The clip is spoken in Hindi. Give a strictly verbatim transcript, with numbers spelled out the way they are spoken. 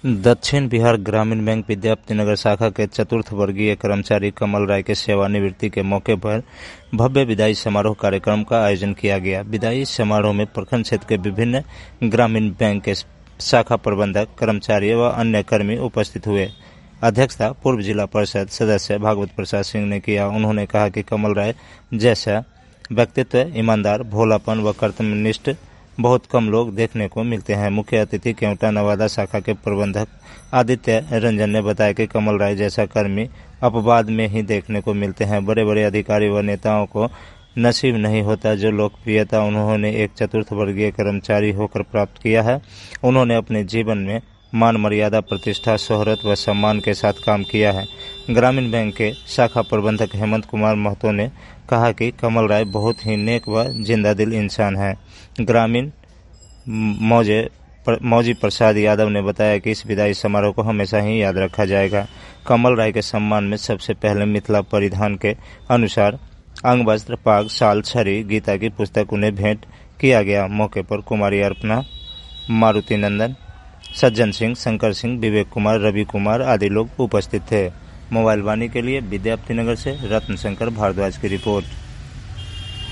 दक्षिण बिहार ग्रामीण बैंक विद्यापतिनगर शाखा के चतुर्थ वर्गीय कर्मचारी कमल राय के सेवानिवृत्ति के मौके पर भव्य विदाई समारोह कार्यक्रम का आयोजन किया गया। विदाई समारोह में प्रखंड क्षेत्र के विभिन्न ग्रामीण बैंक के शाखा प्रबंधक, कर्मचारी व अन्य कर्मी उपस्थित हुए। अध्यक्षता पूर्व जिला परिषद सदस्य भागवत प्रसाद सिंह ने किया। उन्होंने कहा कि कमल राय जैसा व्यक्तित्व ईमानदार, भोलापन व कर्तव्यनिष्ठ बहुत कम लोग देखने को मिलते हैं। मुख्य अतिथि केवटा नवादा शाखा के प्रबंधक आदित्य रंजन ने बताया कि कमल राय जैसा कर्मी अपवाद में ही देखने को मिलते हैं। बड़े बड़े अधिकारी व नेताओं को नसीब नहीं होता जो लोकप्रियता उन्होंने एक चतुर्थ वर्गीय कर्मचारी होकर प्राप्त किया है। उन्होंने अपने जीवन में मान मर्यादा, प्रतिष्ठा, शोहरत व सम्मान के साथ काम किया है। ग्रामीण बैंक के शाखा प्रबंधक हेमंत कुमार महतो ने कहा कि कमल राय बहुत ही नेक व जिंदा दिल इंसान है। ग्रामीण मौजे मौजी प्रसाद यादव ने बताया कि इस विदाई समारोह को हमेशा ही याद रखा जाएगा। कमल राय के सम्मान में सबसे पहले मिथिला परिधान के अनुसार अंग वस्त्र, पाग, शाल, छड़ी, गीता की पुस्तक उन्हें भेंट किया गया। मौके पर कुमारी अर्पणा, मारुति नंदन, सज्जन सिंह, शंकर सिंह, विवेक कुमार, रवि कुमार आदि लोग उपस्थित थे। मोबाइल वाणी के लिए विद्यापतिनगर से रत्न शंकर भारद्वाज की रिपोर्ट।